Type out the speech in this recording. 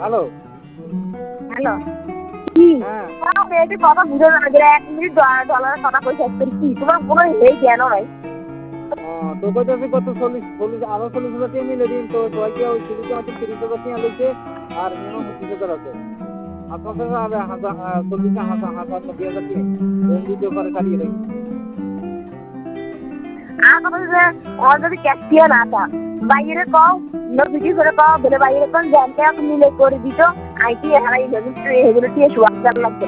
Hello. Hello কি হ্যাঁ। মেয়েটির কথা বুঝে না যে 1 মিনিট ডলারের কথা কই শেষ করি কি তোমার কোনো এই জ্ঞান নাই তো কইতাছি কত 40 আরো 40,000 টাকা মিলে দিন তো সবাইকে ওই সিরিজে হয়তো 30,000 টাকা লইছে আর মিনিমাম 25,000 আছে। আপনার কাছে আর 40,000 90,000 টাকা লোন দিতে পারে ছাড়িয়ে দেয়। আর কথা যে ওর যদি ক্যাশিয়া না থা বাইরে কও ভিডিও করে কও বলে বাইরে কোন জানতে মিলে করে দিত আইটি হারাই যাবে এগুলো দিয়ে শুয়ার লাগবে